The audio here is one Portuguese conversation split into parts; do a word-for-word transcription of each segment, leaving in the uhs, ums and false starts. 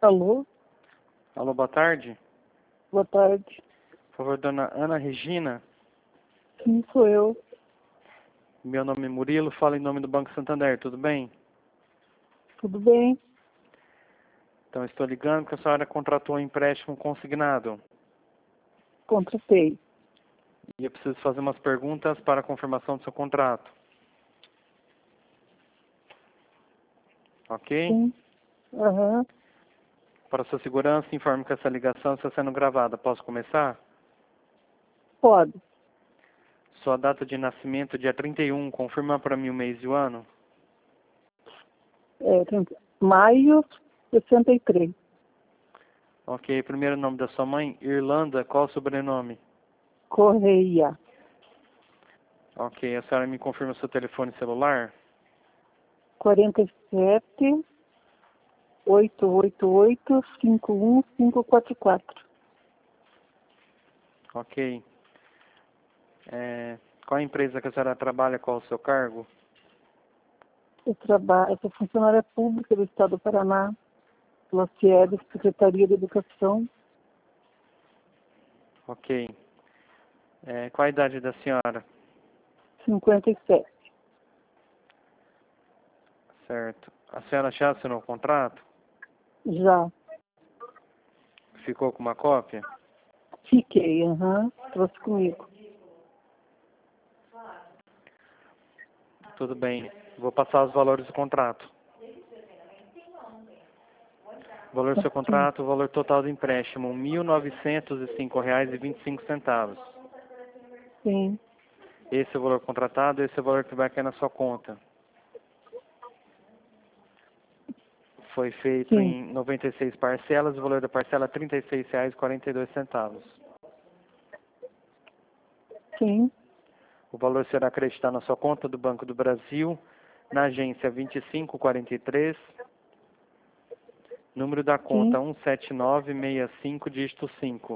Alô? Alô, boa tarde. Boa tarde. Por favor, dona Ana Regina. Sim, sou eu. Meu nome é Murilo, falo em nome do Banco Santander, tudo bem? Tudo bem? Então, estou ligando porque a senhora contratou um empréstimo consignado. Contratei. E eu preciso fazer umas perguntas para a confirmação do seu contrato. Ok? Sim. Aham. Para sua segurança, informe que essa ligação está sendo gravada. Posso começar? Pode. Sua data de nascimento, dia trinta e um, confirma para mim o mês e o ano. É, trinta maio sessenta e três. Ok, primeiro nome da sua mãe, Irlanda, qual o sobrenome? Correia. Ok, a senhora me confirma o seu telefone celular? quarenta e sete, oito oito oito, cinco um cinco quatro quatro. Ok. É, qual a empresa que a senhora trabalha, qual o seu cargo? Eu trabalho, eu sou funcionária pública do Estado do Paraná, pela CIEB, Secretaria de Educação, Ok. É, qual a idade da senhora? cinquenta e sete. Certo. A senhora já assinou o contrato? Já. Ficou com uma cópia? Fiquei, aham. Trouxe comigo. Tudo bem. Vou passar os valores do contrato. O valor do seu Sim. contrato, o valor total do empréstimo, mil novecentos e cinco reais e vinte e cinco centavos. Sim. Esse é o valor contratado, esse é o valor que vai cair na sua conta. Foi feito Sim. em noventa e seis parcelas, o valor da parcela é trinta e seis reais e quarenta e dois centavos. Sim. O valor será acreditado na sua conta do Banco do Brasil, na agência vinte e cinco quarenta e três, número da conta Sim. um sete nove seis cinco, dígito cinco.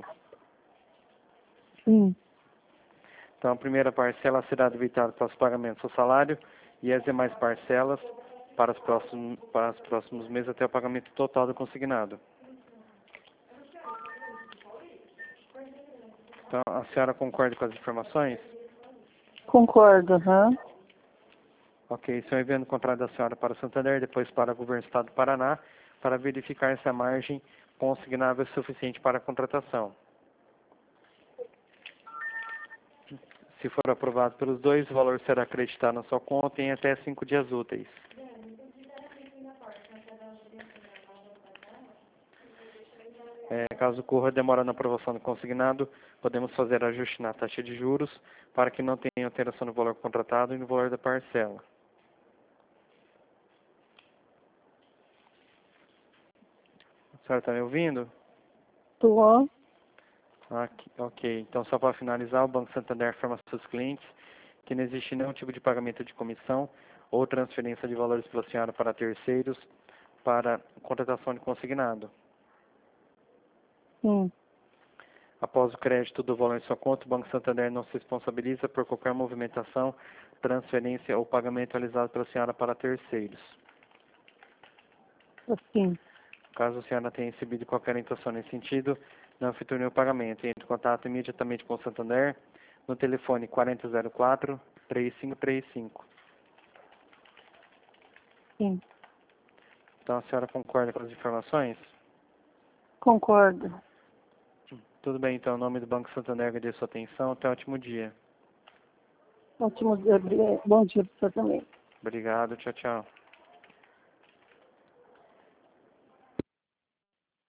Sim. Então, a primeira parcela será debitada para os pagamentos do salário e as demais parcelas para os próximos, para os próximos meses até o pagamento total do consignado. Então, a senhora concorda com as informações? Concordo, aham. Ok, estou enviando o contrato da senhora para o Santander, depois para o governo do Estado do Paraná, para verificar se a margem consignável é suficiente para a contratação. Se for aprovado pelos dois, o valor será acreditado na sua conta em até cinco dias úteis. É, caso ocorra demora na aprovação do consignado, podemos fazer ajuste na taxa de juros para que não tenha alteração no valor contratado e no valor da parcela. A senhora está me ouvindo? Tô. Aqui, ok, então só para finalizar, o Banco Santander informa aos seus clientes que não existe nenhum tipo de pagamento de comissão ou transferência de valores pela senhora para terceiros para contratação de consignado. Sim. Após o crédito do valor em sua conta, o Banco Santander não se responsabiliza por qualquer movimentação, transferência ou pagamento realizado pela senhora para terceiros. Assim. Caso a senhora tenha recebido qualquer orientação nesse sentido, não efetue nenhum pagamento. Entre em contato imediatamente com o Santander no telefone quatro zero quatro, três cinco três cinco. Sim. Então a senhora concorda com as informações? Concordo. Tudo bem, então, em nome do Banco Santander, agradeço a sua atenção. Até um ótimo dia. Ótimo dia. Bom dia para você também. Obrigado, tchau, tchau.